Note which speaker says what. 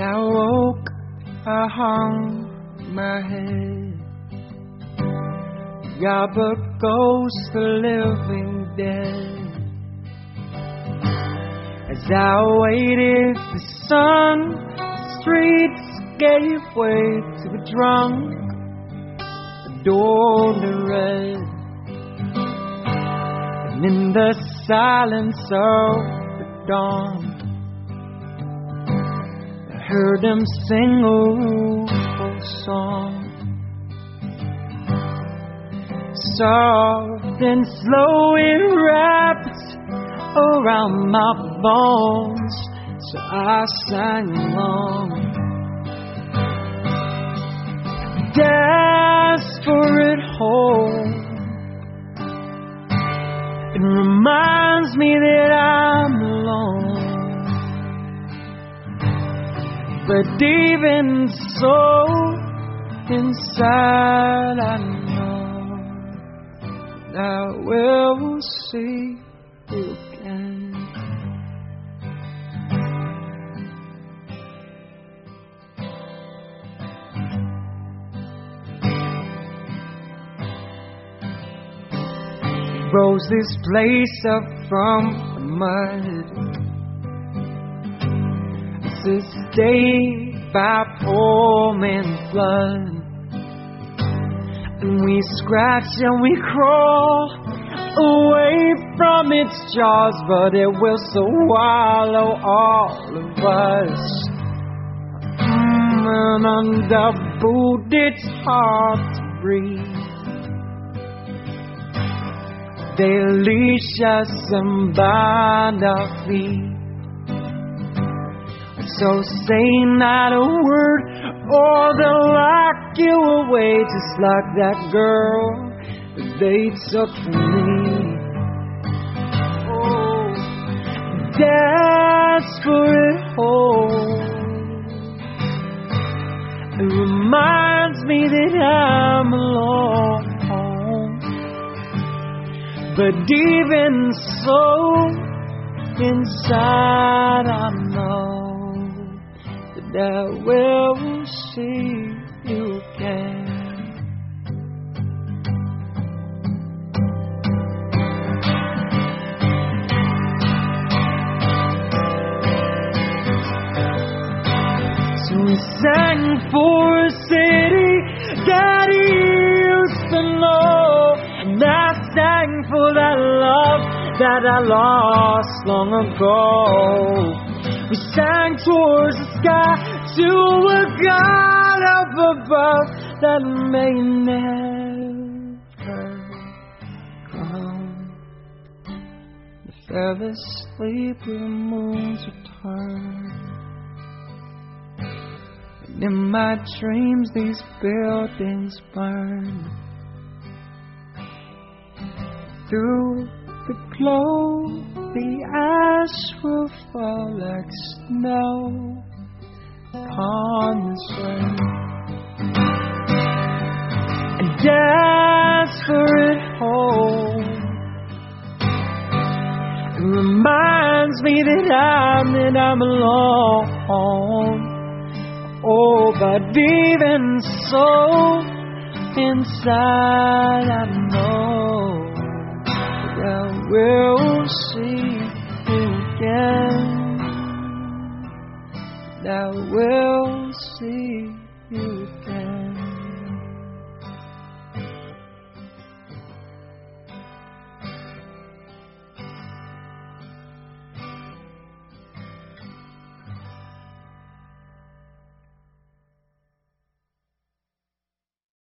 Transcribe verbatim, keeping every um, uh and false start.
Speaker 1: I woke, I hung my head. Yeah, but ghosts the living dead. As I waited, the sun, the streets gave way to a drunk, the door to red. And in the silence of the dawn, I heard them sing a rueful song. Soft and slow it wrapped around my bones, so I sang along. Desperate hope, it reminds me that I'm alone. But even so, inside I know I will see you again. Rose this place up from the mud. This is stayed by poor man's blood. And we scratch and we crawl away from its jaws, but it will swallow all of us. Mm, and under boot it's hard to breathe. They leash us and bind our feet. So say not a word, or they'll lock you away, just like that girl that they took from me. Oh, desperate hope, it reminds me that I'm alone. But even so, inside I know that I will see you again. So we sang for a city that he used to know, and I sang for that love that I lost long ago. We sang towards the sky to a God up above that may never come. The fell asleep with the moon's return. And in my dreams these buildings burn. Through the glow, the ash will fall like snow upon this earth. And desperate hope, it reminds me that I'm, that I'm alone. Oh, but even so, inside I know I will see you again. I will see you again.